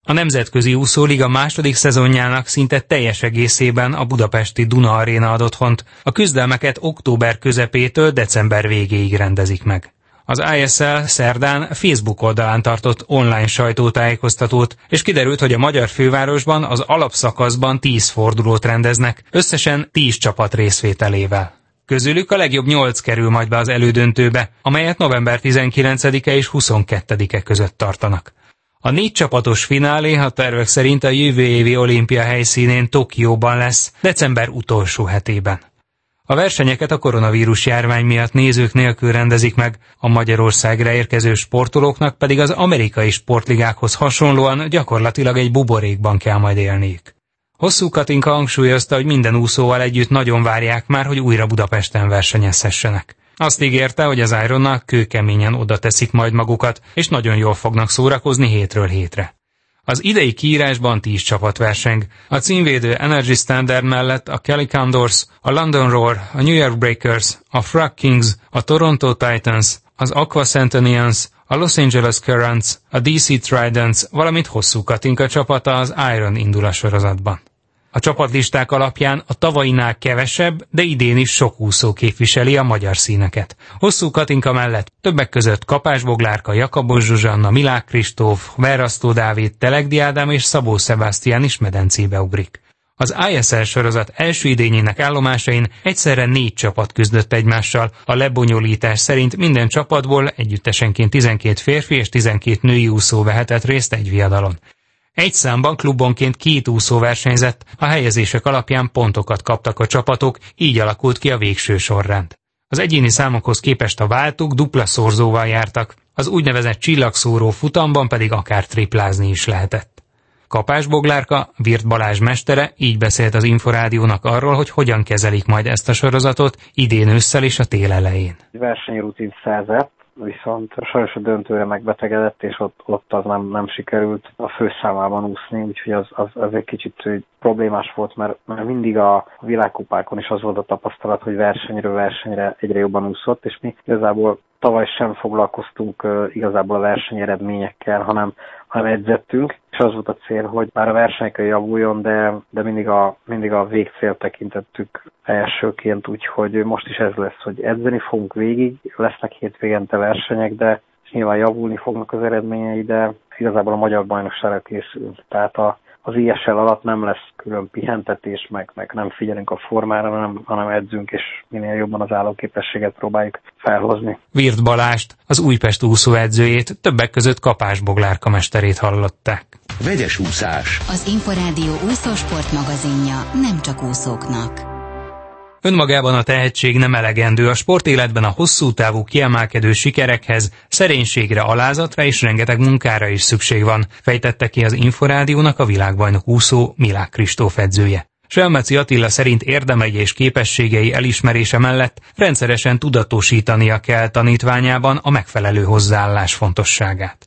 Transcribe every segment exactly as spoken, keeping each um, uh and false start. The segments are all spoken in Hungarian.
A Nemzetközi Úszóliga második szezonjának szinte teljes egészében a budapesti Duna Aréna ad otthont. A küzdelmeket október közepétől december végéig rendezik meg. Az I S L szerdán Facebook oldalán tartott online sajtótájékoztatót, és kiderült, hogy a magyar fővárosban az alapszakaszban tíz fordulót rendeznek, összesen tíz csapat részvételével. Közülük a legjobb nyolc kerül majd be az elődöntőbe, amelyet november tizenkilencedike és huszonkettedike között tartanak. A négy csapatos finálé a tervek szerint a jövő évi olimpia helyszínén Tokióban lesz, december utolsó hetében. A versenyeket a koronavírus járvány miatt nézők nélkül rendezik meg, a Magyarországra érkező sportolóknak pedig az amerikai sportligákhoz hasonlóan gyakorlatilag egy buborékban kell majd élniük. Hosszú Katinka hangsúlyozta, hogy minden úszóval együtt nagyon várják már, hogy újra Budapesten versenyezhessenek. Azt ígérte, hogy az Ironnak kőkeményen oda teszik majd magukat, és nagyon jól fognak szórakozni hétről hétre. Az idei kiírásban tíz csapat verseng. A címvédő Energy Standard mellett a Kelly Condors, a London Roar, a New York Breakers, a Frog Kings, a Toronto Titans, az Aqua Centennials, a Los Angeles Currents, a D C Tridents, valamint Hosszú Katinka csapata az Iron indul a sorozatban. A csapatlisták alapján a tavainál kevesebb, de idén is sok úszó képviseli a magyar színeket. Hosszú Katinka mellett többek között Kapás Boglárka, Jakabos Zsuzsanna, Milák Kristóf, Verrasztó Dávid, Telegdi Ádám és Szabó Sebastian is medencébe ugrik. Az I S L sorozat első idényének állomásain egyszerre négy csapat küzdött egymással. A lebonyolítás szerint minden csapatból együttesenként tizenkét férfi és tizenkét női úszó vehetett részt egy viadalon. Egy számban klubonként két úszó versenyzett, a helyezések alapján pontokat kaptak a csapatok, így alakult ki a végső sorrend. Az egyéni számokhoz képest a váltók dupla szorzóval jártak, az úgynevezett csillagszóró futamban pedig akár triplázni is lehetett. Kapás Boglárka, Virt Balázs mestere így beszélt az Inforádiónak arról, hogy hogyan kezelik majd ezt a sorozatot idén ősszel és a tél elején. Versenyrutint szerzett, viszont sajnos a döntőre megbetegedett, és ott, ott az nem, nem sikerült a főszámában úszni, úgyhogy az, az, az egy kicsit problémás volt, mert, mert mindig a világkupákon is az volt a tapasztalat, hogy versenyről versenyre egyre jobban úszott, és mi igazából tavaly sem foglalkoztunk uh, igazából a versenyeredményekkel, hanem, hanem edzettünk, és az volt a cél, hogy már a versenyekkel javuljon, de, de mindig, a, mindig a végcélt tekintettük elsőként, úgyhogy most is ez lesz, hogy edzeni fogunk végig, lesznek hétvégente versenyek, de nyilván javulni fognak az eredményei, de igazából a magyar bajnokságra készülünk. Tehát a az I S L alatt nem lesz külön pihentetés, meg, meg nem figyelünk a formára, hanem, hanem edzünk, és minél jobban az állóképességet próbáljuk felhozni. Virt Balást, az Újpest úszóedzőjét, többek között Kapás Boglárka mesterét hallották. Vegyes úszás. Az Inforádió úszósport magazinja nem csak úszóknak. Önmagában a tehetség nem elegendő, a sportéletben a hosszú távú kiemelkedő sikerekhez, szerénységre, alázatra és rengeteg munkára is szükség van, fejtette ki az Inforádiónak a világbajnok úszó Milák Kristóf edzője. Selmeci Attila szerint érdemei és képességei elismerése mellett rendszeresen tudatosítania kell tanítványában a megfelelő hozzáállás fontosságát.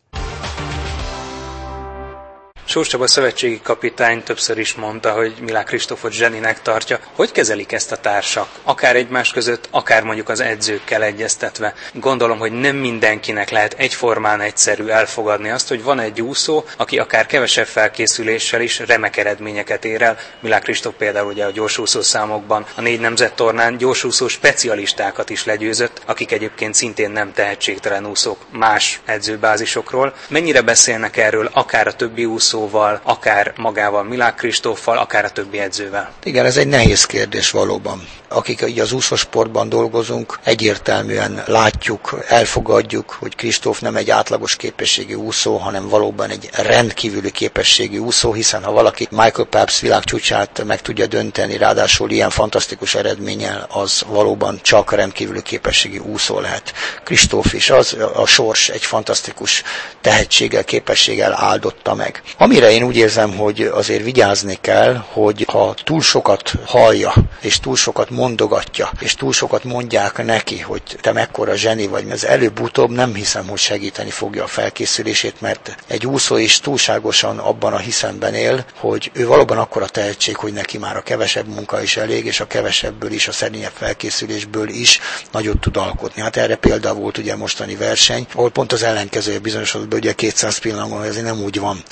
Sós Csaba szövetségi kapitány többször is mondta, hogy Milák Kristófot zseninek tartja. Hogy kezelik ezt a társak? Akár egymás között, akár mondjuk az edzőkkel egyeztetve. Gondolom, hogy nem mindenkinek lehet egyformán egyszerű elfogadni azt, hogy van egy úszó, aki akár kevesebb felkészüléssel is remek eredményeket ér el. Milák Kristóf például ugye a gyorsúszó számokban a négy nemzettornán gyorsúszó specialistákat is legyőzött, akik egyébként szintén nem tehetségtelen úszók más edzőbázisokról. Mennyire beszélnek erről akár a többi úszó, akár magával Milák Kristóffal, akár a többi edzővel? Igen, ez egy nehéz kérdés valóban. Akik így az úszósportban dolgozunk, egyértelműen látjuk, elfogadjuk, hogy Kristóf nem egy átlagos képességű úszó, hanem valóban egy rendkívüli képességű úszó, hiszen ha valaki Michael Phelps világcsúcsát meg tudja dönteni, ráadásul ilyen fantasztikus eredménnyel, az valóban csak rendkívüli képességű úszó lehet. Kristóf is az, a sors egy fantasztikus tehetséggel, képességgel áldotta meg. Amire én úgy érzem, hogy azért vigyázni kell, hogy ha túl sokat hallja, és túl sokat mondogatja, és túl sokat mondják neki, hogy te mekkora zseni vagy, ez előbb-utóbb nem hiszem, hogy segíteni fogja a felkészülését, mert egy úszó is túlságosan abban a hiszemben él, hogy ő valóban akkora tehetség, hogy neki már a kevesebb munka is elég, és a kevesebből is, a szerényebb felkészülésből is nagyot tud alkotni. Hát erre példa volt ugye mostani verseny, ahol pont az ellenkezője bizonyosodott be, ugye kétszáz pillanatban, ez nem úgy van. Tehát én úgy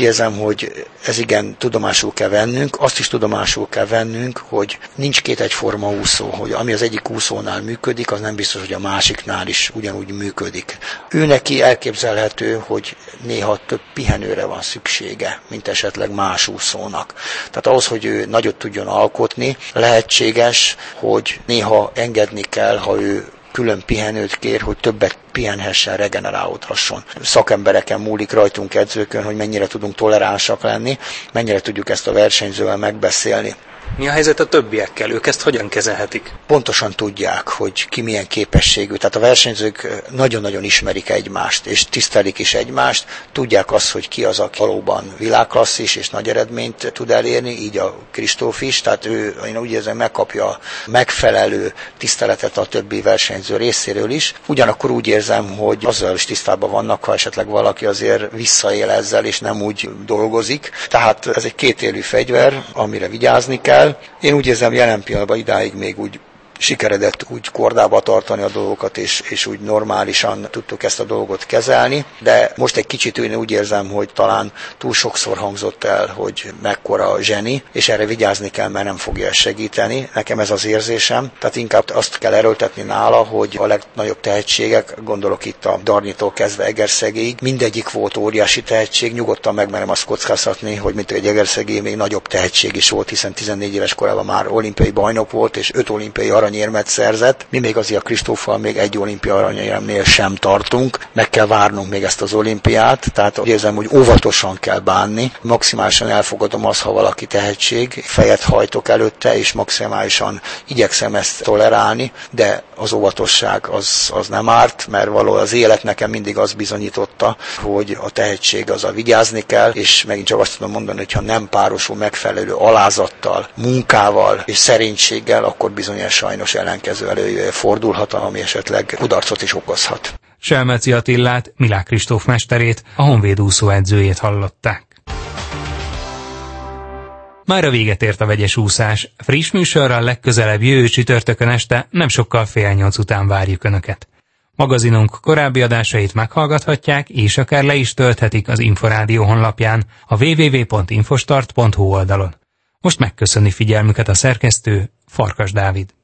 érzem, hogy ez igen tudomásul kell vennünk, azt is tudomásul kell vennünk, hogy nincs két egyforma úszó, hogy ami az egyik úszónál működik, az nem biztos, hogy a másiknál is ugyanúgy működik. Ő neki elképzelhető, hogy néha több pihenőre van szüksége, mint esetleg más úszónak. Tehát ahhoz, hogy ő nagyot tudjon alkotni, lehetséges, hogy néha engedni kell, ha ő külön pihenőt kér, hogy többet pihenhessen, regenerálódhasson. Szakembereken múlik, rajtunk edzőkön, hogy mennyire tudunk toleránsak lenni, mennyire tudjuk ezt a versenyzővel megbeszélni. Mi a helyzet a többiekkel? Ők ezt hogyan kezelhetik? Pontosan tudják, hogy ki milyen képességű. Tehát a versenyzők nagyon-nagyon ismerik egymást, és tisztelik is egymást. Tudják azt, hogy ki az, aki valóban világklasszis és nagy eredményt tud elérni, így a Kristóf is. Tehát ő, én úgy érzem, megkapja a megfelelő tiszteletet a többi versenyző részéről is. Ugyanakkor úgy érzem, hogy azzal is tisztában vannak, ha esetleg valaki azért visszaél ezzel, és nem úgy dolgozik. Tehát ez egy kétélű fegyver, amire vigyázni kell. Én úgy érzem, jelen pillanatban idáig még úgy sikeredett úgy kordába tartani a dolgokat, és, és úgy normálisan tudtuk ezt a dolgot kezelni, de most egy kicsit én úgy érzem, hogy talán túl sokszor hangzott el, hogy mekkora zseni, és erre vigyázni kell, mert nem fogja ezt segíteni. Nekem ez az érzésem, tehát inkább azt kell erőltetni nála, hogy a legnagyobb tehetségek, gondolok itt a Darnitól kezdve Egerszegéig, mindegyik volt óriási tehetség, nyugodtan megmerem azt kockáztatni, hogy mint egy Egerszegé még nagyobb tehetség is volt, hiszen tizennégy éves korában már olimpiai bajnok volt, és öt olimpiai aranyérmet szerzett. Mi még azért a Kristóffal még egy olimpia aranyéremnél sem tartunk. Meg kell várnunk még ezt az olimpiát, tehát úgy érzem, hogy óvatosan kell bánni. Maximálisan elfogadom azt, ha valaki tehetség, fejet hajtok előtte, és maximálisan igyekszem ezt tolerálni, de az óvatosság az, az nem árt, mert való az élet nekem mindig azt bizonyította, hogy a tehetség az a vigyázni kell, és megint csak azt tudom mondani, hogy ha nem párosul megfelelő alázattal, munkával és szerénységgel, akkor bizonyos sajnos ellenkező előjöjjel fordulhat, ami esetleg kudarcot is okozhat. Selmeci Attillát, Milák Kristóf mesterét, a Honvéd úszóedzőjét hallották. Mára véget ért a vegyes úszás. Friss műsorral legközelebb jövő csütörtökön este, nem sokkal fél nyolc után várjuk Önöket. Magazinunk korábbi adásait meghallgathatják, és akár le is tölthetik az Inforádió honlapján, a double-u double-u double-u pont infostart pont hu oldalon. Most megköszöni figyelmüket a szerkesztő, Farkas Dávid.